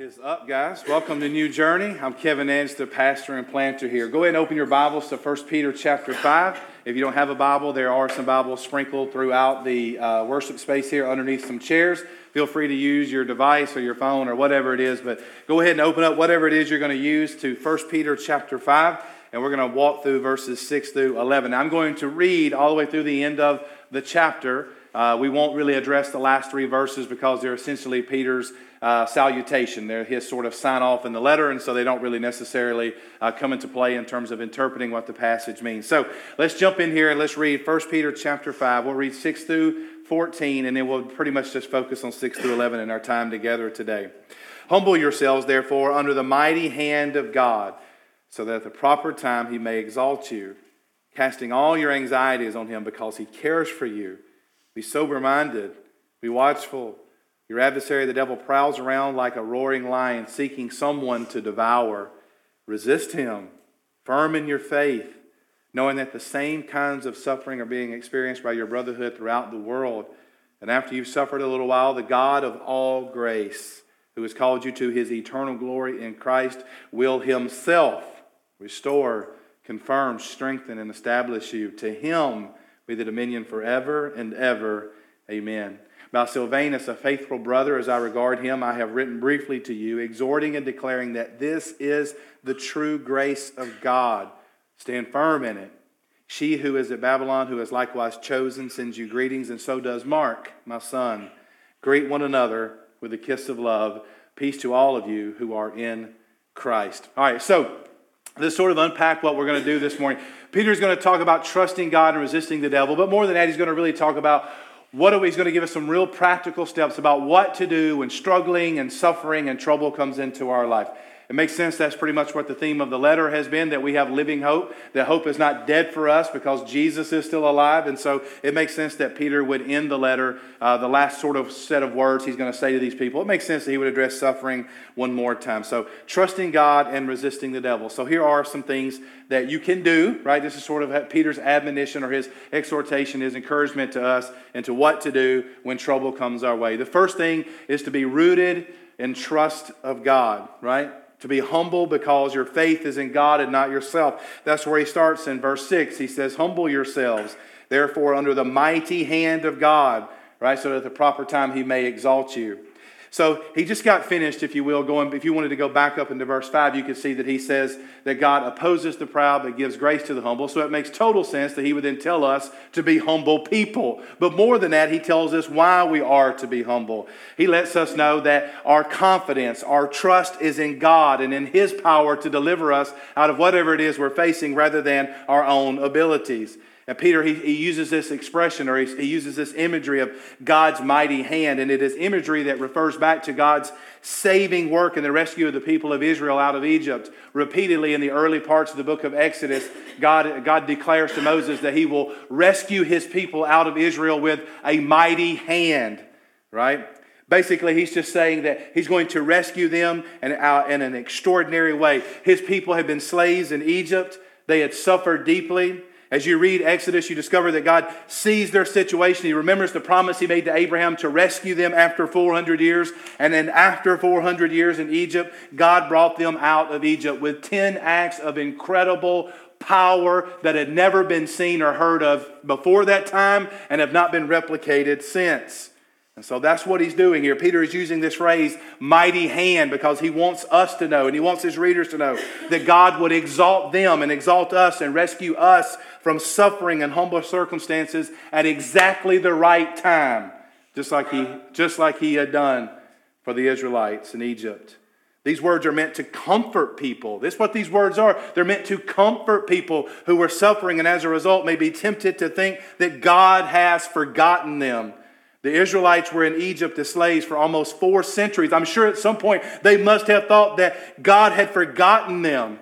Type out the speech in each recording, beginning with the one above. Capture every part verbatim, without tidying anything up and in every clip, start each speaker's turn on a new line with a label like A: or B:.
A: Is up, guys. Welcome to New Journey. I'm Kevin Edge, the pastor and planter here. Go ahead and open your Bibles to First Peter chapter five. If you don't have a Bible, there are some Bibles sprinkled throughout the uh, worship space here underneath some chairs. Feel free to use your device or your phone or whatever it is, but go ahead and open up whatever it is you're going to use to First Peter chapter five, and we're going to walk through verses six through eleven. Now, I'm going to read all the way through the end of the chapter. Uh, we won't really address the last three verses because they're essentially Peter's uh, salutation. They're his sort of sign off in the letter, and so they don't really necessarily uh, come into play in terms of interpreting what the passage means. So let's jump in here and let's read First Peter chapter five. We'll read six through fourteen, and then we'll pretty much just focus on six through eleven in our time together today. Humble yourselves, therefore, under the mighty hand of God, so that at the proper time he may exalt you, casting all your anxieties on him because he cares for you. Be sober-minded, be watchful. Your adversary, the devil, prowls around like a roaring lion, seeking someone to devour. Resist him, firm in your faith, knowing that the same kinds of suffering are being experienced by your brotherhood throughout the world. And after you've suffered a little while, the God of all grace, who has called you to his eternal glory in Christ, will himself restore, confirm, strengthen, and establish you. To him be the dominion forever and ever. Amen. About Silvanus, a faithful brother, as I regard him, I have written briefly to you, exhorting and declaring that this is the true grace of God. Stand firm in it. She who is at Babylon, who is likewise chosen, sends you greetings, and so does Mark, my son. Greet one another with a kiss of love. Peace to all of you who are in Christ. All right, so let's sort of unpack what we're going to do this morning. Peter's going to talk about trusting God and resisting the devil, but more than that, he's going to really talk about what are we, he's going to give us some real practical steps about what to do when struggling and suffering and trouble comes into our life. It makes sense that's pretty much what the theme of the letter has been, that we have living hope, that hope is not dead for us because Jesus is still alive. And so it makes sense that Peter would end the letter, uh, the last sort of set of words he's going to say to these people. It makes sense that he would address suffering one more time. So trusting God and resisting the devil. So here are some things that you can do, right? This is sort of Peter's admonition or his exhortation, his encouragement to us into what to do when trouble comes our way. The first thing is to be rooted in trust of God, right? To be humble because your faith is in God and not yourself. That's where he starts in verse six. He says, humble yourselves, therefore, under the mighty hand of God, right? So that at the proper time he may exalt you. So he just got finished, if you will, going. If you wanted to go back up into verse five, you could see that he says that God opposes the proud but gives grace to the humble. So it makes total sense that he would then tell us to be humble people. But more than that, he tells us why we are to be humble. He lets us know that our confidence, our trust is in God and in his power to deliver us out of whatever it is we're facing rather than our own abilities. And Peter, he, he uses this expression, or he, he uses this imagery of God's mighty hand. And it is imagery that refers back to God's saving work in the rescue of the people of Israel out of Egypt. Repeatedly in the early parts of the book of Exodus, God, God declares to Moses that he will rescue his people out of Israel with a mighty hand, right? Basically, he's just saying that he's going to rescue them in, uh, in an extraordinary way. His people had been slaves in Egypt. They had suffered deeply. As you read Exodus, you discover that God sees their situation. He remembers the promise he made to Abraham to rescue them after four hundred years. And then after four hundred years in Egypt, God brought them out of Egypt with ten acts of incredible power that had never been seen or heard of before that time and have not been replicated since. And so that's what he's doing here. Peter is using this phrase, mighty hand, because he wants us to know and he wants his readers to know that God would exalt them and exalt us and rescue us from suffering and humble circumstances at exactly the right time, just like he, just like he had done for the Israelites in Egypt. These words are meant to comfort people. This is what these words are. They're meant to comfort people who were suffering and as a result may be tempted to think that God has forgotten them. The Israelites were in Egypt as slaves for almost four centuries. I'm sure at some point they must have thought that God had forgotten them.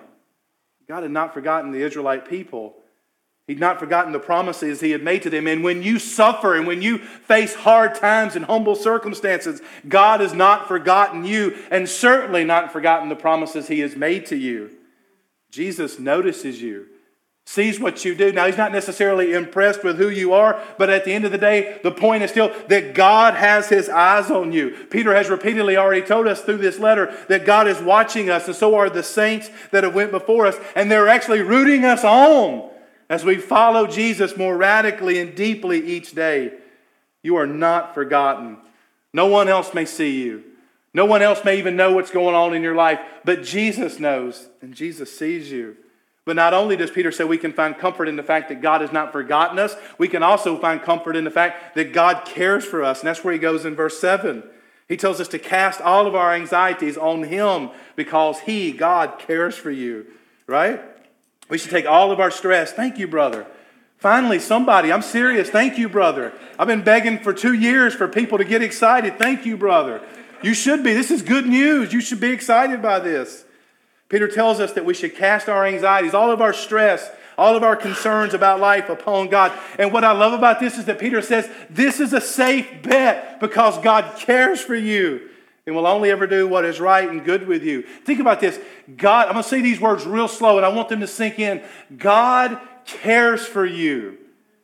A: God had not forgotten the Israelite people. He'd not forgotten the promises he had made to them. And when you suffer and when you face hard times and humble circumstances, God has not forgotten you and certainly not forgotten the promises he has made to you. Jesus notices you. sees what you do. Now, he's not necessarily impressed with who you are, but at the end of the day, the point is still that God has his eyes on you. Peter has repeatedly already told us through this letter that God is watching us, and so are the saints that have went before us, and they're actually rooting us on as we follow Jesus more radically and deeply each day. You are not forgotten. No one else may see you. No one else may even know what's going on in your life, but Jesus knows, and Jesus sees you. But not only does Peter say we can find comfort in the fact that God has not forgotten us, we can also find comfort in the fact that God cares for us. And that's where he goes in verse seven. He tells us to cast all of our anxieties on him because he, God, cares for you. Right? We should take all of our stress. Thank you, brother. Finally, somebody, I'm serious. Thank you, brother. I've been begging for two years for people to get excited. Thank you, brother. You should be. This is good news. You should be excited by this. Peter tells us that we should cast our anxieties, all of our stress, all of our concerns about life upon God. And what I love about this is that Peter says this is a safe bet because God cares for you and will only ever do what is right and good with you. Think about this. God, I'm going to say these words real slow and I want them to sink in. God cares for you.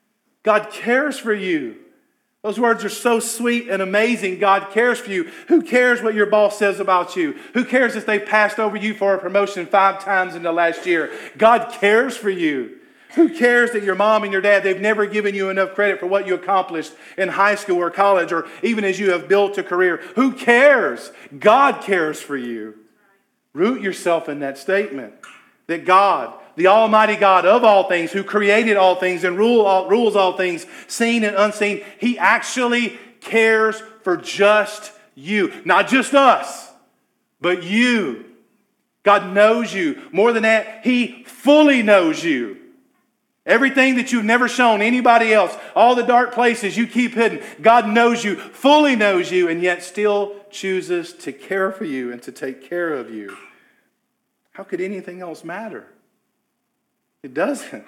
A: God cares for you. Those words are so sweet and amazing. God cares for you. Who cares what your boss says about you? Who cares if they've passed over you for a promotion five times in the last year? God cares for you. Who cares that your mom and your dad, they've never given you enough credit for what you accomplished in high school or college or even as you have built a career? Who cares? God cares for you. Root yourself in that statement that God, the Almighty God of all things, who created all things and rule all, rules all things, seen and unseen, He actually cares for just you. Not just us, but you. God knows you. More than that, He fully knows you. Everything that you've never shown anybody else, all the dark places you keep hidden, God knows you, fully knows you, and yet still chooses to care for you and to take care of you. How could anything else matter? It doesn't.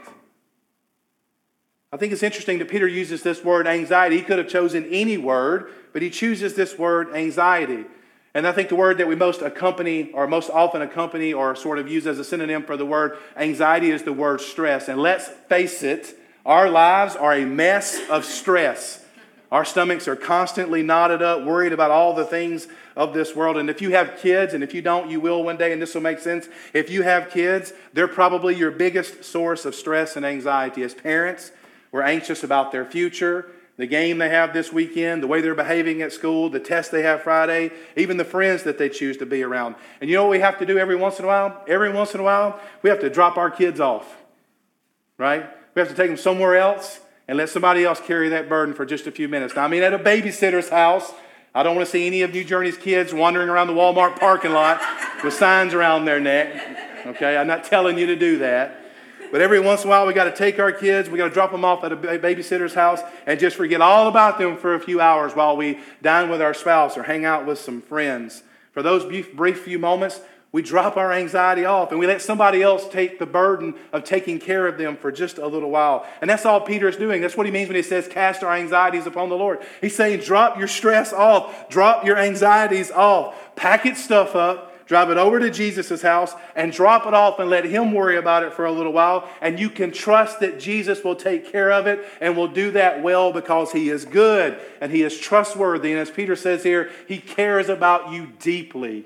A: I think it's interesting that Peter uses this word anxiety. He could have chosen any word, but he chooses this word anxiety. And I think the word that we most accompany, or most often accompany, or sort of use as a synonym for the word anxiety is the word stress. And let's face it, our lives are a mess of stress. Our stomachs are constantly knotted up, worried about all the things of this world. And if you have kids, and if you don't, you will one day, and this will make sense. If you have kids, they're probably your biggest source of stress and anxiety. As parents, we're anxious about their future, the game they have this weekend, the way they're behaving at school, the test they have Friday, even the friends that they choose to be around. And you know what we have to do every once in a while? Every once in a while, we have to drop our kids off, right? We have to take them somewhere else and let somebody else carry that burden for just a few minutes. Now, I mean, at a babysitter's house, I don't want to see any of New Journey's kids wandering around the Walmart parking lot with signs around their neck. Okay, I'm not telling you to do that. But every once in a while, we got to take our kids, we got to drop them off at a babysitter's house and just forget all about them for a few hours while we dine with our spouse or hang out with some friends. For those brief few moments, we drop our anxiety off and we let somebody else take the burden of taking care of them for just a little while. And that's all Peter is doing. That's what he means when he says, cast our anxieties upon the Lord. He's saying, drop your stress off. Drop your anxieties off. Pack its stuff up. Drive it over to Jesus' house and drop it off and let Him worry about it for a little while. And you can trust that Jesus will take care of it and will do that well because He is good and He is trustworthy. And as Peter says here, He cares about you deeply.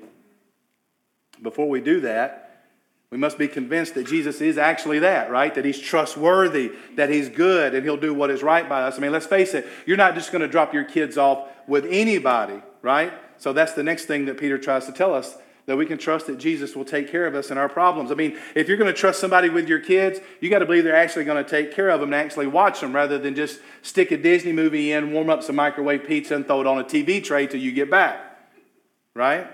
A: Before we do that, we must be convinced that Jesus is actually that, right? That He's trustworthy, that He's good, and He'll do what is right by us. I mean, let's face it, you're not just going to drop your kids off with anybody, right? So that's the next thing that Peter tries to tell us, that we can trust that Jesus will take care of us and our problems. I mean, if you're going to trust somebody with your kids, you got to believe they're actually going to take care of them and actually watch them rather than just stick a Disney movie in, warm up some microwave pizza, and throw it on a T V tray till you get back, right?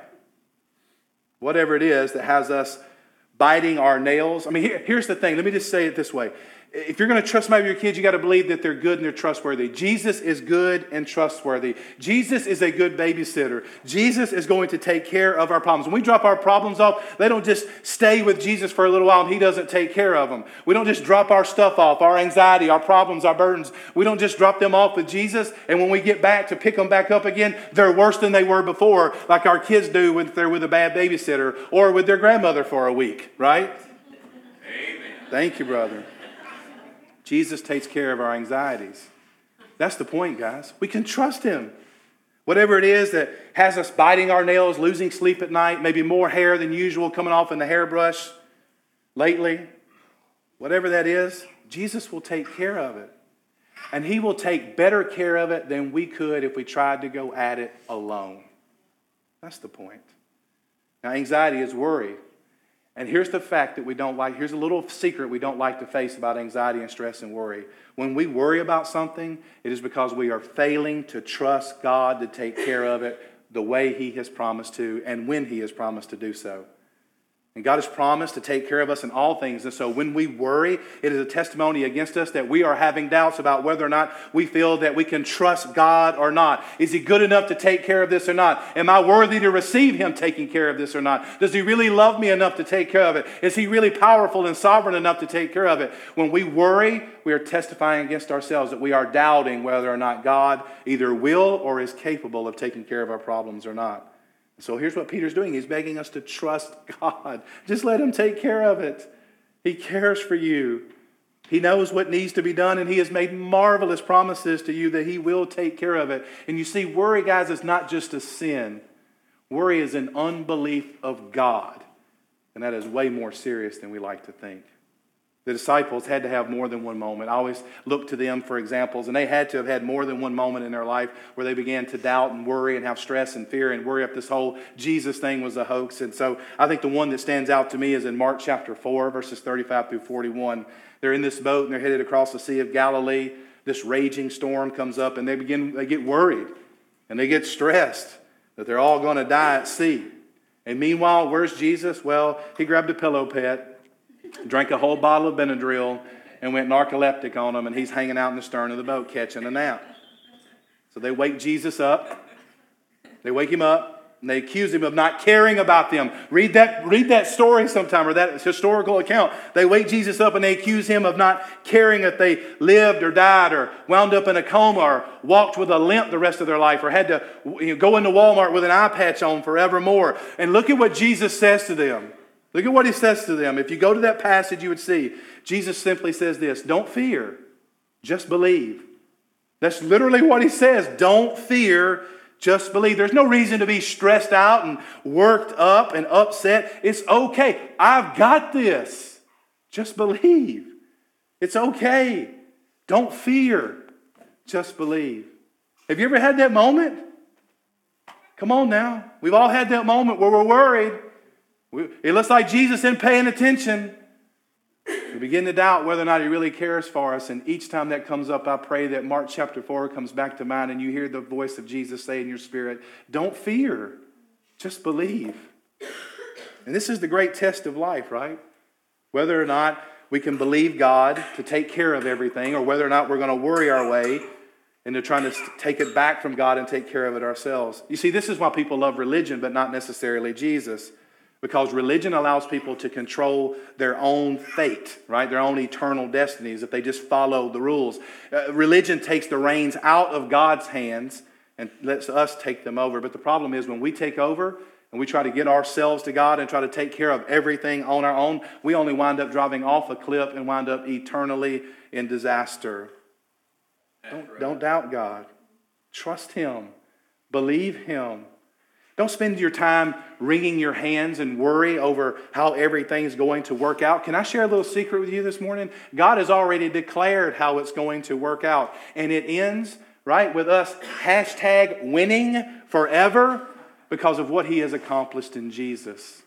A: Whatever it is that has us biting our nails. I mean, here, here's the thing. Let me just say it this way. If you're going to trust somebody with your kids, you got to believe that they're good and they're trustworthy. Jesus is good and trustworthy. Jesus is a good babysitter. Jesus is going to take care of our problems. When we drop our problems off, they don't just stay with Jesus for a little while and He doesn't take care of them. We don't just drop our stuff off, our anxiety, our problems, our burdens. We don't just drop them off with Jesus, and when we get back to pick them back up again, they're worse than they were before, like our kids do when they're with a bad babysitter or with their grandmother for a week, right? Amen. Thank you, brother. Jesus takes care of our anxieties. That's the point, guys. We can trust him. Whatever it is that has us biting our nails, losing sleep at night, maybe more hair than usual coming off in the hairbrush lately, whatever that is, Jesus will take care of it. And he will take better care of it than we could if we tried to go at it alone. That's the point. Now, anxiety is worry. And here's the fact that we don't like, here's a little secret we don't like to face about anxiety and stress and worry. When we worry about something, it is because we are failing to trust God to take care of it the way he has promised to and when he has promised to do so. And God has promised to take care of us in all things. And so when we worry, it is a testimony against us that we are having doubts about whether or not we feel that we can trust God or not. Is he good enough to take care of this or not? Am I worthy to receive him taking care of this or not? Does he really love me enough to take care of it? Is he really powerful and sovereign enough to take care of it? When we worry, we are testifying against ourselves that we are doubting whether or not God either will or is capable of taking care of our problems or not. So here's what Peter's doing. He's begging us to trust God. Just let him take care of it. He cares for you. He knows what needs to be done, and he has made marvelous promises to you that he will take care of it. And you see, worry, guys, is not just a sin. Worry is an unbelief of God. And that is way more serious than we like to think. The disciples had to have more than one moment. I always look to them for examples, and they had to have had more than one moment in their life where they began to doubt and worry and have stress and fear and worry if this whole Jesus thing was a hoax. And so I think the one that stands out to me is in Mark chapter four, verses thirty-five through forty-one. They're in this boat and they're headed across the Sea of Galilee. This raging storm comes up and they begin, they get worried and they get stressed that they're all going to die at sea. And meanwhile, where's Jesus? Well, he grabbed a pillow pet, drank a whole bottle of Benadryl, and went narcoleptic on him, and he's hanging out in the stern of the boat catching a nap. So they wake Jesus up. They wake him up, and they accuse him of not caring about them. Read that, read that story sometime, or that historical account. They wake Jesus up, and they accuse him of not caring if they lived or died or wound up in a coma or walked with a limp the rest of their life or had to you know, go into Walmart with an eye patch on forevermore. And look at what Jesus says to them. Look at what he says to them. If you go to that passage, you would see Jesus simply says this: don't fear, just believe. That's literally what he says. Don't fear, just believe. There's no reason to be stressed out and worked up and upset. It's okay. I've got this. Just believe. It's okay. Don't fear, just believe. Have you ever had that moment? Come on now. We've all had that moment where we're worried. It looks like Jesus isn't paying attention. We begin to doubt whether or not he really cares for us. And each time that comes up, I pray that Mark chapter four comes back to mind and you hear the voice of Jesus say in your spirit, don't fear, just believe. And this is the great test of life, right? Whether or not we can believe God to take care of everything, or whether or not we're going to worry our way into trying to take it back from God and take care of it ourselves. You see, this is why people love religion, but not necessarily Jesus. Because religion allows people to control their own fate, right? Their own eternal destinies if they just follow the rules. Uh, religion takes the reins out of God's hands and lets us take them over. But the problem is when we take over and we try to get ourselves to God and try to take care of everything on our own, we only wind up driving off a cliff and wind up eternally in disaster. Don't, don't doubt God. Trust him. Believe him. Don't spend your time wringing your hands and worry over how everything's going to work out. Can I share a little secret with you this morning? God has already declared how it's going to work out. And it ends, right, with us hashtag winning forever because of what he has accomplished in Jesus.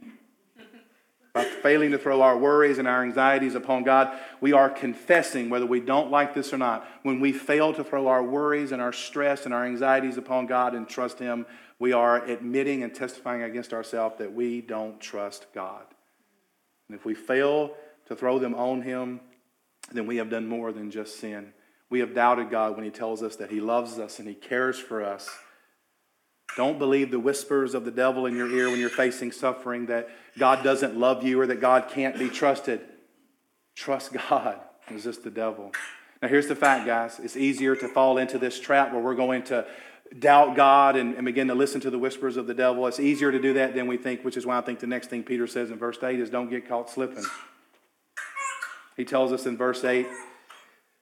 A: By failing to throw our worries and our anxieties upon God, we are confessing, whether we don't like this or not, when we fail to throw our worries and our stress and our anxieties upon God and trust him, we are admitting and testifying against ourselves that we don't trust God. And if we fail to throw them on him, then we have done more than just sin. We have doubted God when he tells us that he loves us and he cares for us. Don't believe the whispers of the devil in your ear when you're facing suffering, that God doesn't love you or that God can't be trusted. Trust God. Resist the devil. Now here's the fact, guys. It's easier to fall into this trap where we're going to doubt God and, and begin to listen to the whispers of the devil. It's easier to do that than we think, which is why I think the next thing Peter says in verse eight is don't get caught slipping. He tells us in verse eight,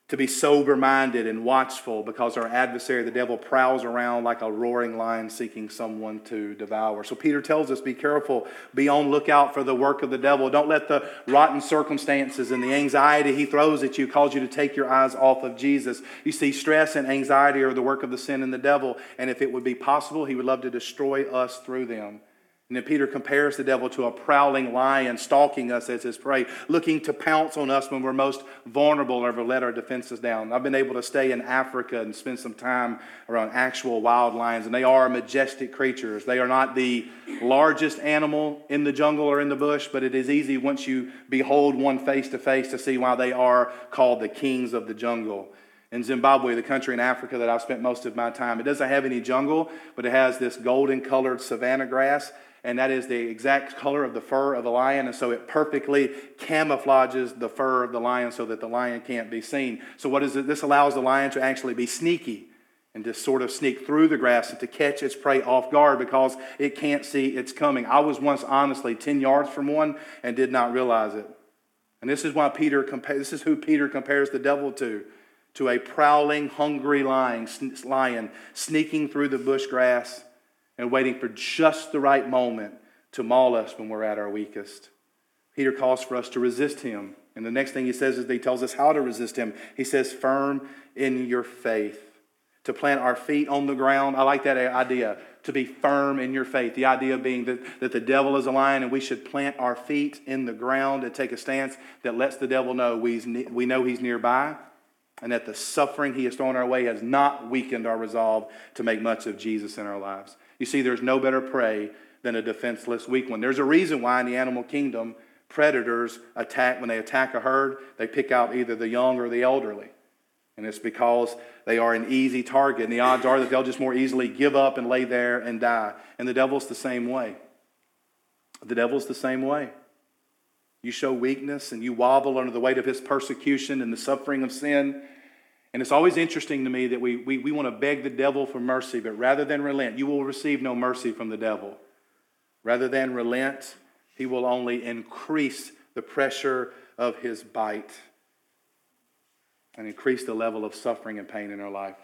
A: to be sober-minded and watchful, because our adversary, the devil, prowls around like a roaring lion seeking someone to devour. So Peter tells us, be careful, be on lookout for the work of the devil. Don't let the rotten circumstances and the anxiety he throws at you cause you to take your eyes off of Jesus. You see, stress and anxiety are the work of the sin and the devil, and if it would be possible, he would love to destroy us through them. And then Peter compares the devil to a prowling lion stalking us as his prey, looking to pounce on us when we're most vulnerable or ever let our defenses down. I've been able to stay in Africa and spend some time around actual wild lions, and they are majestic creatures. They are not the largest animal in the jungle or in the bush, but it is easy once you behold one face to face to see why they are called the kings of the jungle. In Zimbabwe, the country in Africa that I've spent most of my time, it doesn't have any jungle, but it has this golden colored savanna grass. And that is the exact color of the fur of the lion. And so it perfectly camouflages the fur of the lion so that the lion can't be seen. So what is it? This allows the lion to actually be sneaky and to sort of sneak through the grass and to catch its prey off guard because it can't see it's coming. I was once honestly ten yards from one and did not realize it. And this is why Peter compa- this is who Peter compares the devil to. To a prowling, hungry lion, lion sneaking through the bush grass and waiting for just the right moment to maul us when we're at our weakest. Peter calls for us to resist him. And the next thing he says is that he tells us how to resist him. He says, firm in your faith. To plant our feet on the ground. I like that idea, to be firm in your faith. The idea being that, that the devil is a lion and we should plant our feet in the ground and take a stance that lets the devil know we, we know he's nearby, and that the suffering he has thrown our way has not weakened our resolve to make much of Jesus in our lives. You see, there's no better prey than a defenseless weak one. There's a reason why in the animal kingdom, predators attack, when they attack a herd, they pick out either the young or the elderly. And it's because they are an easy target. And the odds are that they'll just more easily give up and lay there and die. And the devil's the same way. The devil's the same way. You show weakness and you wobble under the weight of his persecution and the suffering of sin. And it's always interesting to me that we, we, we want to beg the devil for mercy, but rather than relent, you will receive no mercy from the devil. Rather than relent, he will only increase the pressure of his bite and increase the level of suffering and pain in our life.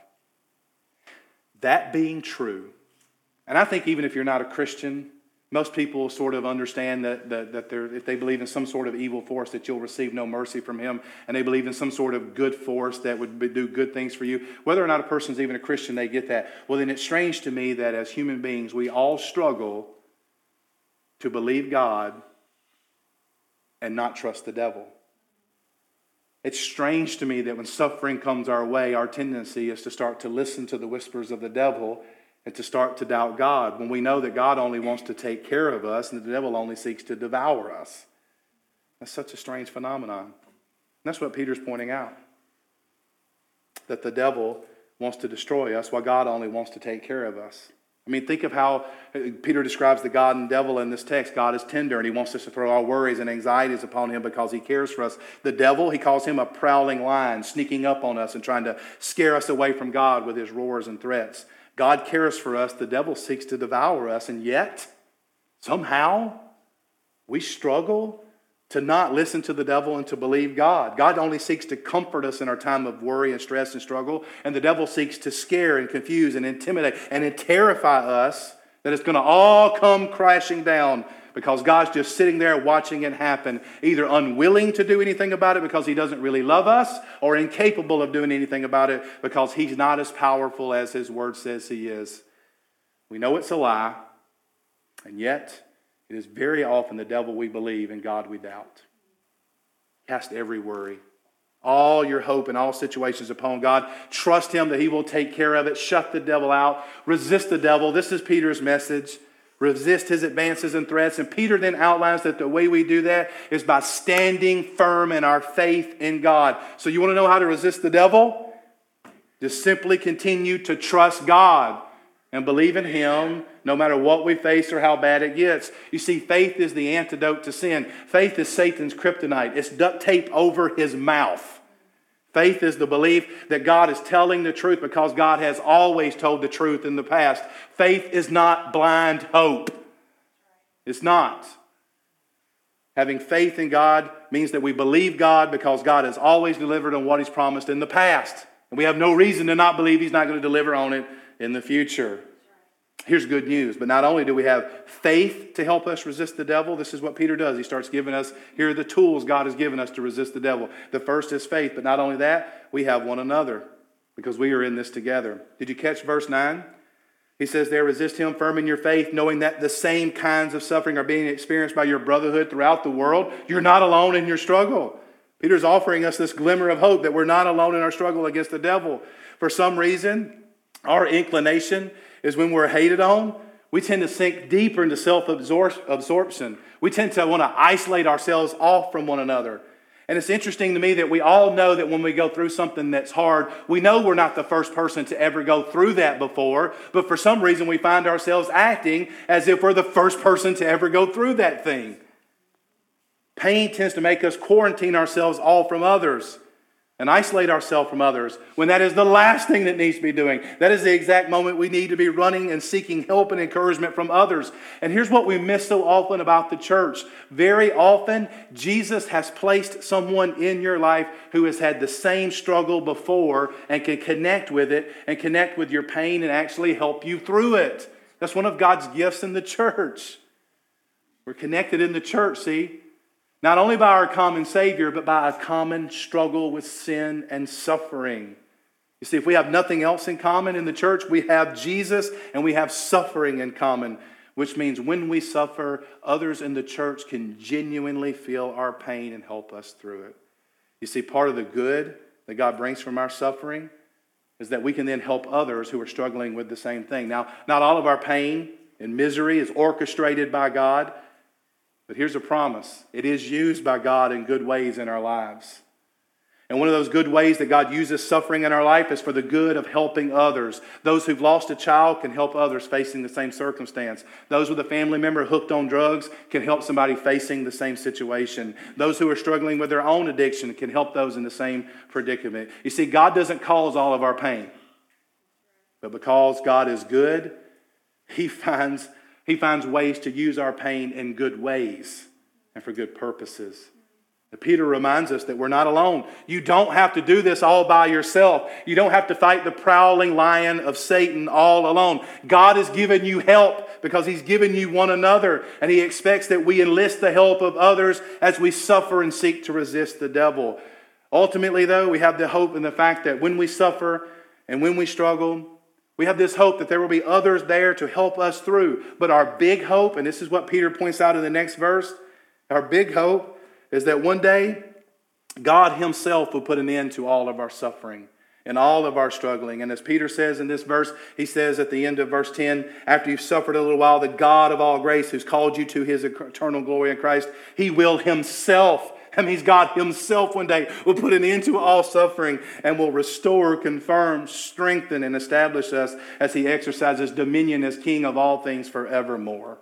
A: That being true, and I think even if you're not a Christian, most people sort of understand that, that, that if they believe in some sort of evil force, that you'll receive no mercy from him, and they believe in some sort of good force that would be, do good things for you. Whether or not a person's even a Christian, they get that. Well, then it's strange to me that as human beings, we all struggle to believe God and not trust the devil. It's strange to me that when suffering comes our way, our tendency is to start to listen to the whispers of the devil and to start to doubt God, when we know that God only wants to take care of us and the devil only seeks to devour us. That's such a strange phenomenon. And that's what Peter's pointing out. That the devil wants to destroy us while God only wants to take care of us. I mean, think of how Peter describes the God and devil in this text. God is tender and he wants us to throw our worries and anxieties upon him because he cares for us. The devil, he calls him a prowling lion, sneaking up on us and trying to scare us away from God with his roars and threats. God cares for us. The devil seeks to devour us. And yet, somehow, we struggle to not listen to the devil and to believe God. God only seeks to comfort us in our time of worry and stress and struggle. And the devil seeks to scare and confuse and intimidate and terrify us that it's going to all come crashing down because God's just sitting there watching it happen, either unwilling to do anything about it because he doesn't really love us, or incapable of doing anything about it because he's not as powerful as his word says he is. We know it's a lie, and yet it is very often the devil we believe and God we doubt. Cast every worry, all your hope in all situations upon God. Trust him that he will take care of it. Shut the devil out. Resist the devil. This is Peter's message. Resist his advances and threats. And Peter then outlines that the way we do that is by standing firm in our faith in God. So you want to know how to resist the devil? Just simply continue to trust God and believe in him no matter what we face or how bad it gets. You see, faith is the antidote to sin. Faith is Satan's kryptonite. It's duct tape over his mouth. Faith is the belief that God is telling the truth because God has always told the truth in the past. Faith is not blind hope. It's not. Having faith in God means that we believe God because God has always delivered on what He's promised in the past. And we have no reason to not believe He's not going to deliver on it in the future. Here's good news. But not only do we have faith to help us resist the devil, this is what Peter does. He starts giving us, here are the tools God has given us to resist the devil. The first is faith. But not only that, we have one another because we are in this together. Did you catch verse nine? He says there, resist him firm in your faith, knowing that the same kinds of suffering are being experienced by your brotherhood throughout the world. You're not alone in your struggle. Peter's offering us this glimmer of hope that we're not alone in our struggle against the devil. For some reason, our inclination is when we're hated on, we tend to sink deeper into self-absorption. We tend to want to isolate ourselves off from one another. And it's interesting to me that we all know that when we go through something that's hard, we know we're not the first person to ever go through that before, but for some reason we find ourselves acting as if we're the first person to ever go through that thing. Pain tends to make us quarantine ourselves all from others and isolate ourselves from others when that is the last thing that needs to be doing. That is the exact moment we need to be running and seeking help and encouragement from others. And here's what we miss so often about the church. Very often, Jesus has placed someone in your life who has had the same struggle before and can connect with it and connect with your pain and actually help you through it. That's one of God's gifts in the church. We're connected in the church, see? Not only by our common Savior, but by a common struggle with sin and suffering. You see, if we have nothing else in common in the church, we have Jesus and we have suffering in common, which means when we suffer, others in the church can genuinely feel our pain and help us through it. You see, part of the good that God brings from our suffering is that we can then help others who are struggling with the same thing. Now, not all of our pain and misery is orchestrated by God. But here's a promise. It is used by God in good ways in our lives. And one of those good ways that God uses suffering in our life is for the good of helping others. Those who've lost a child can help others facing the same circumstance. Those with a family member hooked on drugs can help somebody facing the same situation. Those who are struggling with their own addiction can help those in the same predicament. You see, God doesn't cause all of our pain. But because God is good, He finds He finds ways to use our pain in good ways and for good purposes. And Peter reminds us that we're not alone. You don't have to do this all by yourself. You don't have to fight the prowling lion of Satan all alone. God has given you help because He's given you one another. And He expects that we enlist the help of others as we suffer and seek to resist the devil. Ultimately, though, we have the hope in the fact that when we suffer and when we struggle, we have this hope that there will be others there to help us through. But our big hope, and this is what Peter points out in the next verse, our big hope is that one day God Himself will put an end to all of our suffering and all of our struggling. And as Peter says in this verse, he says at the end of verse ten, after you've suffered a little while, the God of all grace who's called you to His eternal glory in Christ, He will Himself, that means God Himself one day will put an end to all suffering and will restore, confirm, strengthen, and establish us as He exercises dominion as King of all things forevermore.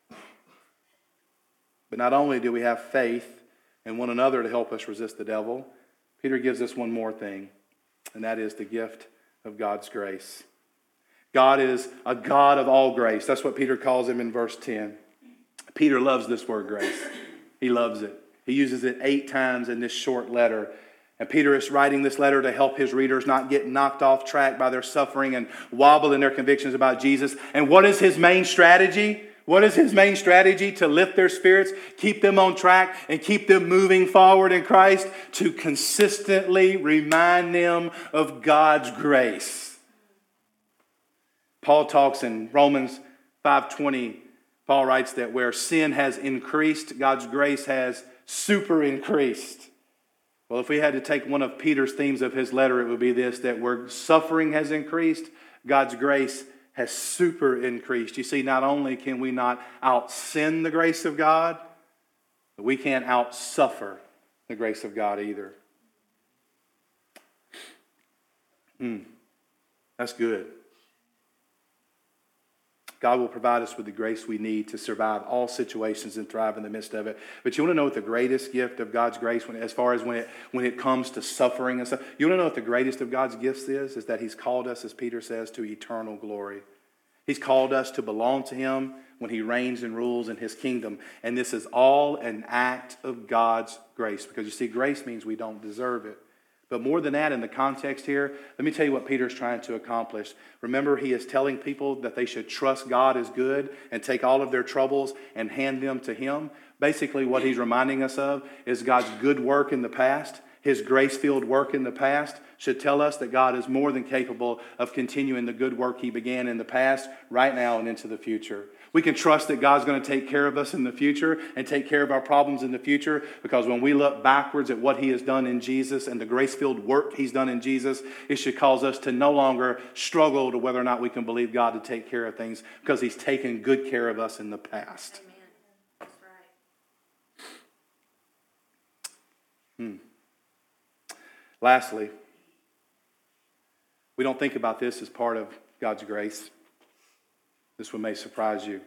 A: But not only do we have faith in one another to help us resist the devil, Peter gives us one more thing, and that is the gift of God's grace. God is a God of all grace. That's what Peter calls Him in verse ten. Peter loves this word grace. He loves it. He uses it eight times in this short letter. And Peter is writing this letter to help his readers not get knocked off track by their suffering and wobble in their convictions about Jesus. And what is his main strategy? What is his main strategy? To lift their spirits, keep them on track, and keep them moving forward in Christ, to consistently remind them of God's grace. Paul talks in Romans five twenty. Paul writes that where sin has increased, God's grace has super increased. Well, if we had to take one of Peter's themes of his letter, it would be this, that where suffering has increased, God's grace has super increased. You see, not only can we not out-sin the grace of God, but we can't out-suffer the grace of God either. Mm, that's good. God will provide us with the grace we need to survive all situations and thrive in the midst of it. But you want to know what the greatest gift of God's grace, when, as far as when it, when it comes to suffering and stuff, you want to know what the greatest of God's gifts is? Is that He's called us, as Peter says, to eternal glory. He's called us to belong to Him when he reigns and rules in his kingdom. And this is all an act of God's grace. Because you see, grace means we don't deserve it. But more than that, in the context here, let me tell you what Peter's trying to accomplish. Remember, he is telling people that they should trust God as good and take all of their troubles and hand them to him. Basically, what he's reminding us of is God's good work in the past. His grace-filled work in the past should tell us that God is more than capable of continuing the good work he began in the past, right now and into the future. We can trust that God's going to take care of us in the future and take care of our problems in the future, because when we look backwards at what he has done in Jesus and the grace-filled work he's done in Jesus, it should cause us to no longer struggle to whether or not we can believe God to take care of things, because he's taken good care of us in the past.
B: Amen. That's right.
A: Hmm. Lastly, we don't think about this as part of God's grace. This one may surprise you.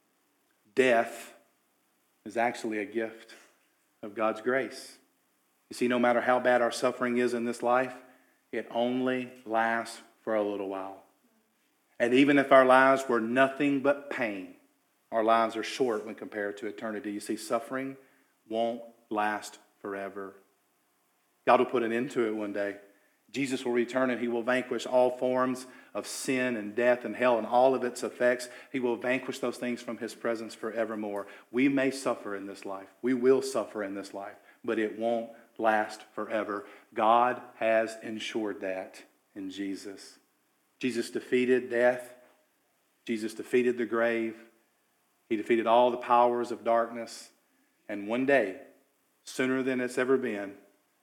A: Death is actually a gift of God's grace. You see, no matter how bad our suffering is in this life, it only lasts for a little while. And even if our lives were nothing but pain, our lives are short when compared to eternity. You see, suffering won't last forever. God will put an end to it one day. Jesus will return and he will vanquish all forms of sin and death and hell and all of its effects. He will vanquish those things from his presence forevermore. We may suffer in this life. We will suffer in this life, but it won't last forever. God has ensured that in Jesus. Jesus defeated death. Jesus defeated the grave. He defeated all the powers of darkness. And one day, sooner than it's ever been,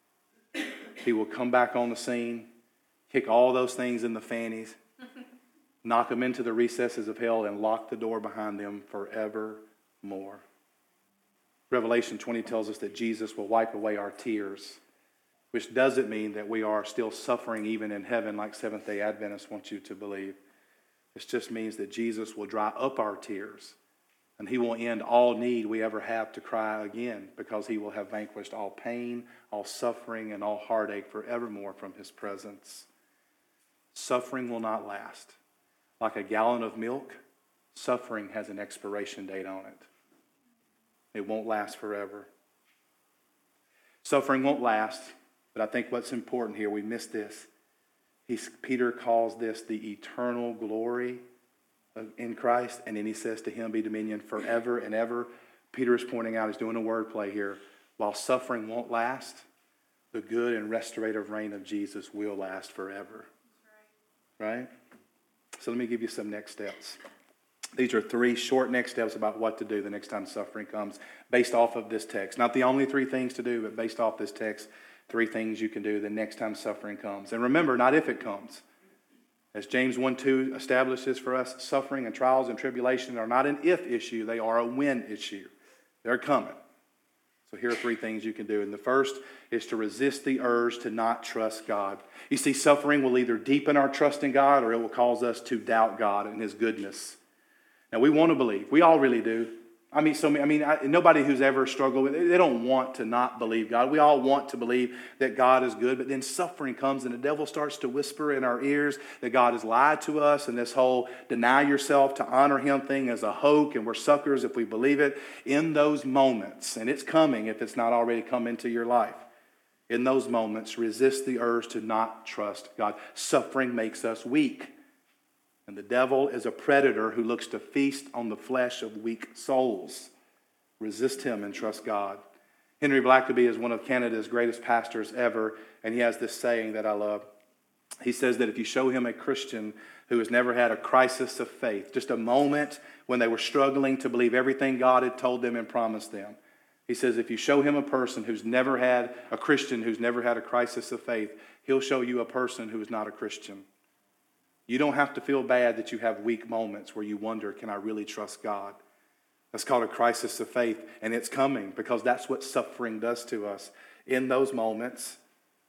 A: he will come back on the scene, kick all those things in the fannies, knock them into the recesses of hell, and lock the door behind them forevermore. Revelation twenty tells us that Jesus will wipe away our tears, which doesn't mean that we are still suffering even in heaven like Seventh-day Adventists want you to believe. It just means that Jesus will dry up our tears, and he will end all need we ever have to cry again, because he will have vanquished all pain, all suffering, and all heartache forevermore from his presence. Suffering will not last. Like a gallon of milk, suffering has an expiration date on it. It won't last forever. Suffering won't last, but I think what's important here, we missed this. He's, Peter calls this the eternal glory in Christ, and then he says to him be dominion forever and ever. Peter is pointing out, he's doing a wordplay here. While suffering won't last, the good and restorative reign of Jesus will last forever. Right. Right? So let me give you some next steps. These are three short next steps about what to do the next time suffering comes, based off of this text. Not the only three things to do, but based off this text, three things you can do the next time suffering comes. And remember, not if it comes. As James one two establishes for us, suffering and trials and tribulation are not an if issue, they are a when issue. They're coming. So here are three things you can do. And the first is to resist the urge to not trust God. You see, suffering will either deepen our trust in God, or it will cause us to doubt God and his goodness. Now, we want to believe. We all really do. I mean, so I mean, I, nobody who's ever struggled with it, they don't want to not believe God. We all want to believe that God is good, but then suffering comes and the devil starts to whisper in our ears that God has lied to us, and this whole deny yourself to honor him thing is a hoax, and we're suckers if we believe it. In those moments, and it's coming if it's not already come into your life, in those moments, resist the urge to not trust God. Suffering makes us weak. And the devil is a predator who looks to feast on the flesh of weak souls. Resist him and trust God. Henry Blackaby is one of Canada's greatest pastors ever, and he has this saying that I love. He says that if you show him a Christian who has never had a crisis of faith, just a moment when they were struggling to believe everything God had told them and promised them, he says if you show him a person who's never had, a Christian who's never had a crisis of faith, he'll show you a person who is not a Christian. You don't have to feel bad that you have weak moments where you wonder, can I really trust God? That's called a crisis of faith, and it's coming because that's what suffering does to us. In those moments,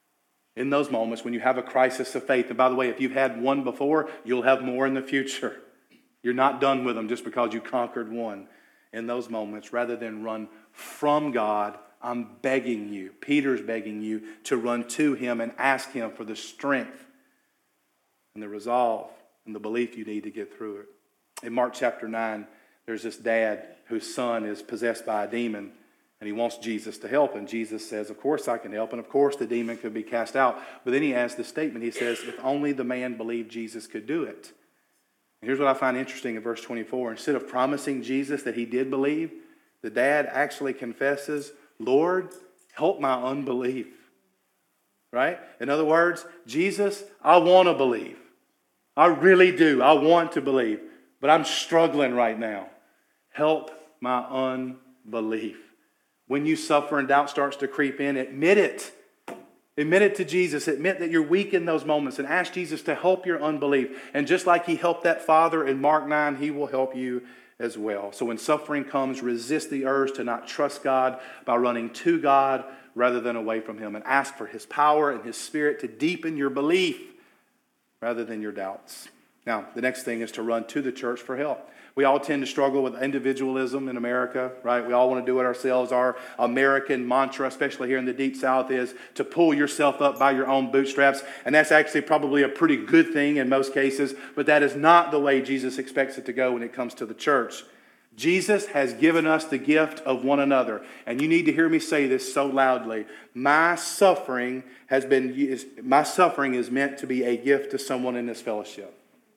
A: in those moments when you have a crisis of faith, and by the way, if you've had one before, you'll have more in the future. You're not done with them just because you conquered one. In those moments, rather than run from God, I'm begging you, Peter's begging you to run to him and ask him for the strength and the resolve and the belief you need to get through it. In Mark chapter nine, there's this dad whose son is possessed by a demon, and he wants Jesus to help. And Jesus says, of course I can help, and of course the demon could be cast out. But then he adds this statement. He says, if only the man believed Jesus could do it. And here's what I find interesting in verse twenty-four. Instead of promising Jesus that he did believe, the dad actually confesses, Lord, help my unbelief. Right? In other words, Jesus, I want to believe. I really do. I want to believe. But I'm struggling right now. Help my unbelief. When you suffer and doubt starts to creep in, admit it. Admit it to Jesus. Admit that you're weak in those moments and ask Jesus to help your unbelief. And just like he helped that father in Mark nine, he will help you as well. So when suffering comes, resist the urge to not trust God by running to God rather than away from him. And ask for his power and his spirit to deepen your belief rather than your doubts. Now, the next thing is to run to the church for help. We all tend to struggle with individualism in America, right? We all want to do it ourselves. Our American mantra, especially here in the Deep South, is to pull yourself up by your own bootstraps. And that's actually probably a pretty good thing in most cases, but that is not the way Jesus expects it to go when it comes to the church. Jesus has given us the gift of one another. And you need to hear me say this so loudly. My suffering has been, is, my suffering is meant to be a gift to someone in this fellowship.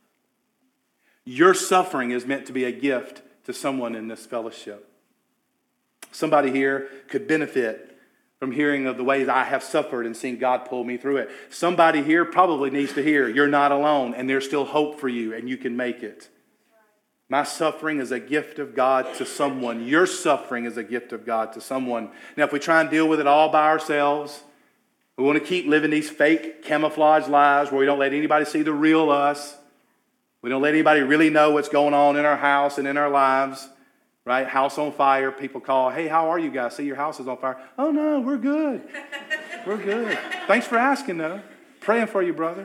A: Your suffering is meant to be a gift to someone in this fellowship. Somebody here could benefit from hearing of the ways I have suffered and seeing God pull me through it. Somebody here probably needs to hear you're not alone and there's still hope for you and you can make it. My suffering is a gift of God to someone. Your suffering is a gift of God to someone. Now, if we try and deal with it all by ourselves, we want to keep living these fake camouflage lives where we don't let anybody see the real us. We don't let anybody really know what's going on in our house and in our lives, right? House on fire. People call, hey, how are you guys? See, your house is on fire. Oh, no, we're good. We're good. Thanks for asking, though. Praying for you, brother.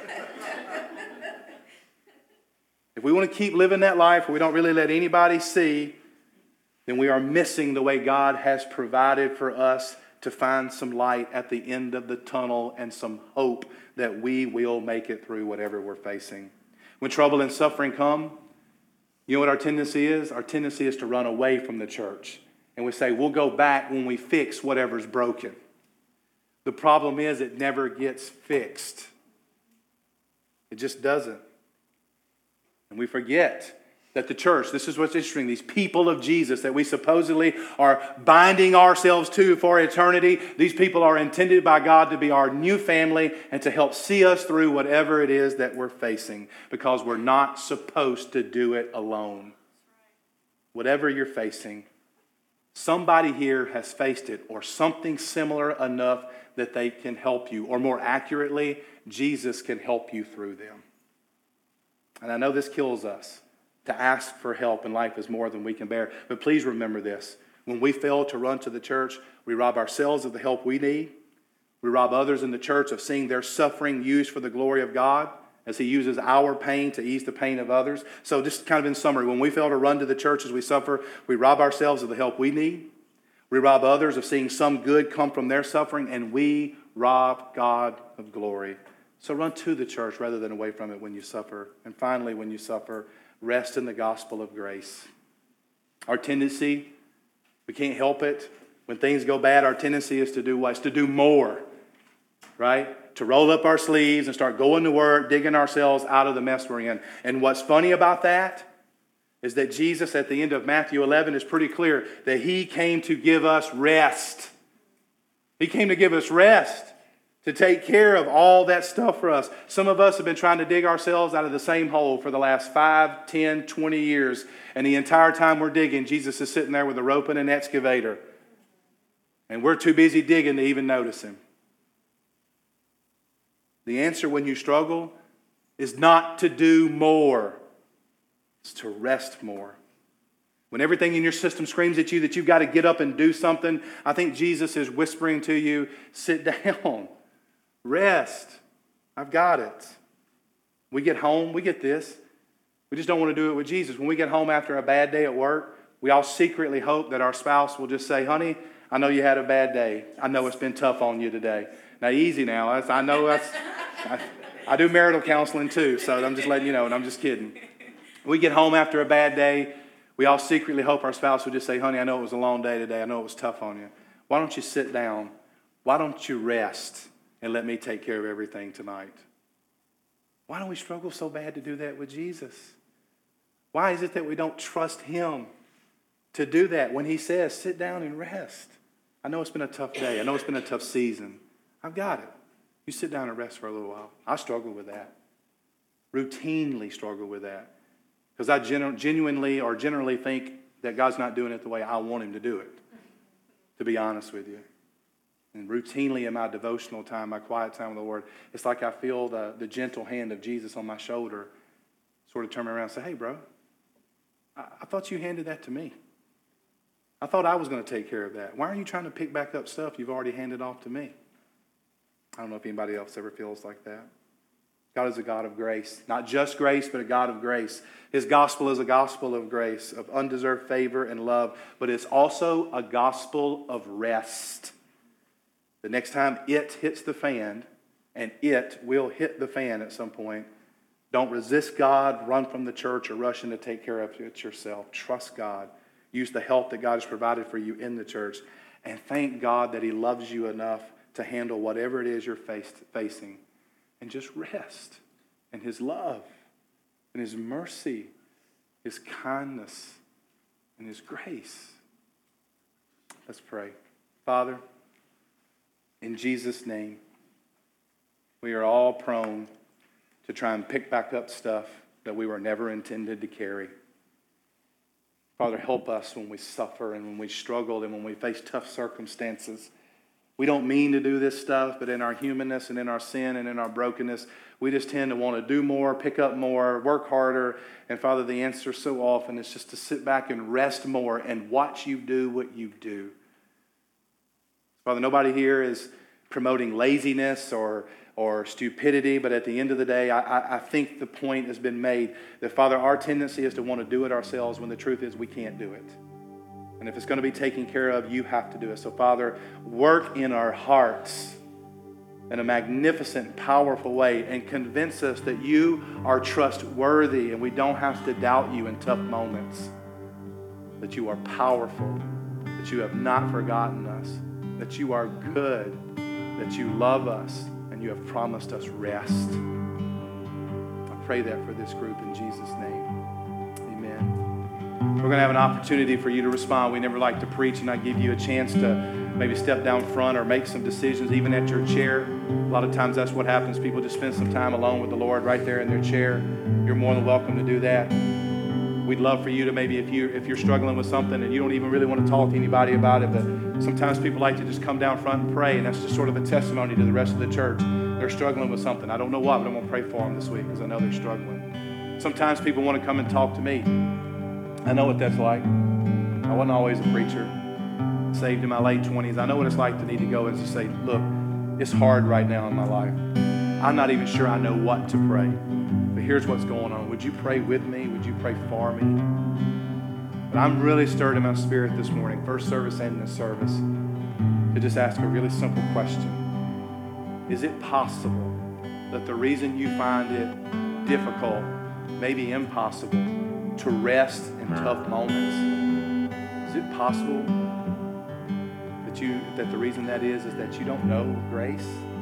A: If we want to keep living that life where we don't really let anybody see, then we are missing the way God has provided for us to find some light at the end of the tunnel and some hope that we will make it through whatever we're facing. When trouble and suffering come, you know what our tendency is? Our tendency is to run away from the church. And we say, we'll go back when we fix whatever's broken. The problem is it never gets fixed. It just doesn't. And we forget that the church, this is what's interesting, these people of Jesus that we supposedly are binding ourselves to for eternity, these people are intended by God to be our new family and to help see us through whatever it is that we're facing, because we're not supposed to do it alone. Whatever you're facing, somebody here has faced it or something similar enough that they can help you, or more accurately, Jesus can help you through them. And I know this kills us. To ask for help in life is more than we can bear. But please remember this. When we fail to run to the church, we rob ourselves of the help we need. We rob others in the church of seeing their suffering used for the glory of God as he uses our pain to ease the pain of others. So just kind of in summary, when we fail to run to the church as we suffer, we rob ourselves of the help we need. We rob others of seeing some good come from their suffering, and we rob God of glory. So run to the church rather than away from it when you suffer. And finally, when you suffer, rest in the gospel of grace. Our tendency, we can't help it. When things go bad, our tendency is to do what? It's to do more, right? To roll up our sleeves and start going to work, digging ourselves out of the mess we're in. And what's funny about that is that Jesus at the end of Matthew eleven is pretty clear that he came to give us rest. He came to give us rest. To take care of all that stuff for us. Some of us have been trying to dig ourselves out of the same hole for the last five, ten, twenty years. And the entire time we're digging, Jesus is sitting there with a rope and an excavator. And we're too busy digging to even notice him. The answer when you struggle is not to do more. It's to rest more. When everything in your system screams at you that you've got to get up and do something, I think Jesus is whispering to you, sit down. Rest. I've got it. We get home, we get this. We just don't want to do it with Jesus. When we get home after a bad day at work, we all secretly hope that our spouse will just say, honey, I know you had a bad day. I know it's been tough on you today. Now, easy now. I know that's, I, I do marital counseling too, so I'm just letting you know, and I'm just kidding. We get home after a bad day. We all secretly hope our spouse would just say, honey, I know it was a long day today. I know it was tough on you. Why don't you sit down? Why don't you rest and let me take care of everything tonight? Why don't we struggle so bad to do that with Jesus? Why is it that we don't trust him to do that when he says, sit down and rest? I know it's been a tough day. I know it's been a tough season. I've got it. You sit down and rest for a little while. I struggle with that. Routinely struggle with that. Because I genu- genuinely or generally think that God's not doing it the way I want him to do it, to be honest with you. And routinely in my devotional time, my quiet time with the Lord, it's like I feel the, the gentle hand of Jesus on my shoulder sort of turn me around and say, hey, bro, I, I thought you handed that to me. I thought I was going to take care of that. Why are you trying to pick back up stuff you've already handed off to me? I don't know if anybody else ever feels like that. God is a God of grace. Not just grace, but a God of grace. His gospel is a gospel of grace, of undeserved favor and love, but it's also a gospel of rest. The next time it hits the fan, and it will hit the fan at some point, don't resist God, run from the church, or rush in to take care of it yourself. Trust God. Use the help that God has provided for you in the church. And thank God that he loves you enough to handle whatever it is you're faced, facing. And just rest in his love, in his mercy, his kindness, and his grace. Let's pray. Father, in Jesus' name, we are all prone to try and pick back up stuff that we were never intended to carry. Father, help us when we suffer and when we struggle and when we face tough circumstances. We don't mean to do this stuff, but in our humanness and in our sin and in our brokenness, we just tend to want to do more, pick up more, work harder. And Father, the answer so often is just to sit back and rest more and watch you do what you do. Father, nobody here is promoting laziness or, or stupidity, but at the end of the day, I, I, I think the point has been made that, Father, our tendency is to want to do it ourselves when the truth is we can't do it. And if it's going to be taken care of, you have to do it. So, Father, work in our hearts in a magnificent, powerful way and convince us that you are trustworthy and we don't have to doubt you in tough moments. That you are powerful, that you have not forgotten us, that you are good, that you love us, and you have promised us rest. I pray that for this group in Jesus' name. Amen. We're going to have an opportunity for you to respond. We never like to preach and not give you a chance to maybe step down front or make some decisions even at your chair. A lot of times that's what happens. People just spend some time alone with the Lord right there in their chair. You're more than welcome to do that. We'd love for you to maybe, if, you, if you're struggling with something and you don't even really want to talk to anybody about it, but sometimes people like to just come down front and pray, and that's just sort of a testimony to the rest of the church. They're struggling with something. I don't know what, but I'm going to pray for them this week because I know they're struggling. Sometimes people want to come and talk to me. I know what that's like. I wasn't always a preacher. Saved in my late twenties. I know what it's like to need to go and just say, look, it's hard right now in my life. I'm not even sure I know what to pray. But here's what's going on. Would you pray with me? Would you pray for me? But I'm really stirred in my spirit this morning, first service and this service, to just ask a really simple question. Is it possible that the reason you find it difficult, maybe impossible, to rest in tough moments, is it possible that you that the reason that is is that you don't know grace?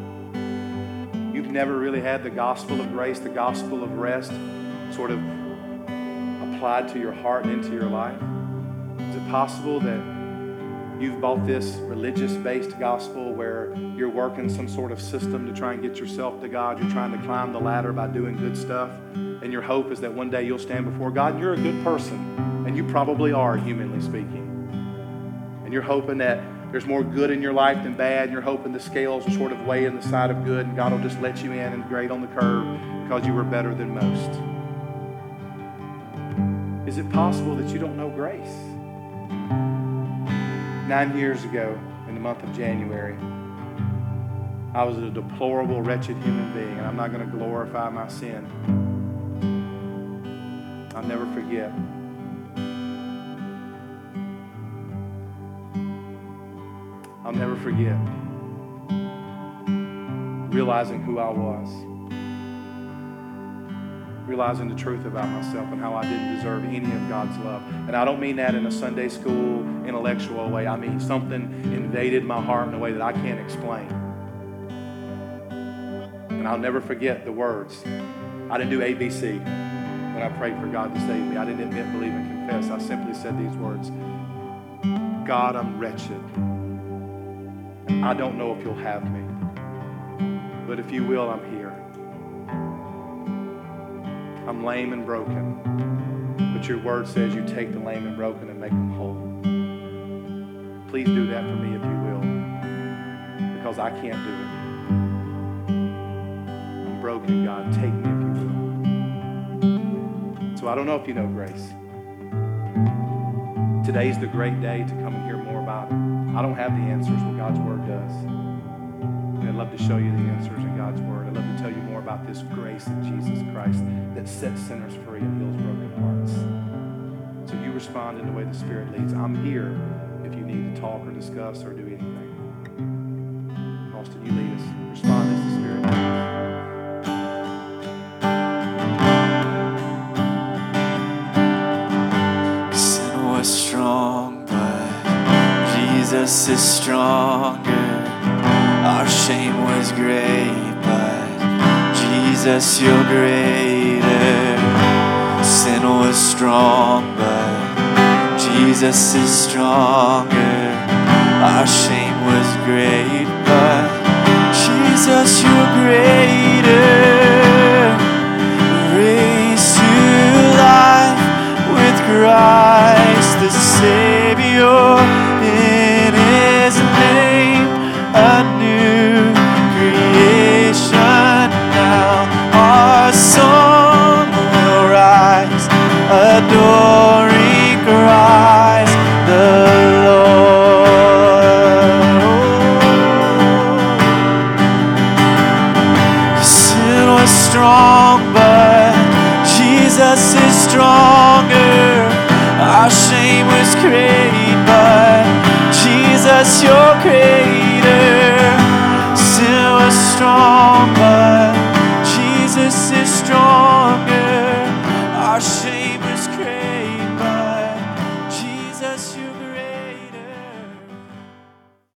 A: You've never really had the gospel of grace, the gospel of rest, sort of applied to your heart and into your life? Is it possible that you've bought this religious-based gospel where you're working some sort of system to try and get yourself to God? You're trying to climb the ladder by doing good stuff, and your hope is that one day you'll stand before God and you're a good person, and you probably are, humanly speaking. And you're hoping that there's more good in your life than bad, and you're hoping the scales will sort of weigh in the side of good, and God will just let you in and grade on the curve because you were better than most. Is it possible that you don't know grace? Nine years ago, in the month of January, I was a deplorable, wretched human being, and I'm not going to glorify my sin. I'll never forget. I'll never forget realizing who I was. realizing the truth about myself and how I didn't deserve any of God's love. And I don't mean that in a Sunday school intellectual way. I mean something invaded my heart in a way that I can't explain. And I'll never forget the words. I didn't do A B C when I prayed for God to save me. I didn't admit, believe, and confess. I simply said these words: God, I'm wretched. I don't know if you'll have me. But if you will, I'm here. I'm lame and broken. But your word says you take the lame and broken and make them whole. Please do that for me if you will. Because I can't do it. I'm broken, God. Take me if you will. So I don't know if you know grace. Today's the great day to come and hear more about it. I don't have the answers, but God's word does. And I'd love to show you the answers in God's word. I'd love to tell you more about this grace of Jesus Christ that sets sinners free and heals broken hearts. So you respond in the way the Spirit leads. I'm here if you need to talk or discuss or do anything. Austin, you lead us. Respond as the Spirit leads.
C: Sin was strong, but Jesus is stronger. Our shame was great, but Jesus, you're greater. Sin was strong, but Jesus is stronger. Our shame was great, but Jesus, you're greater.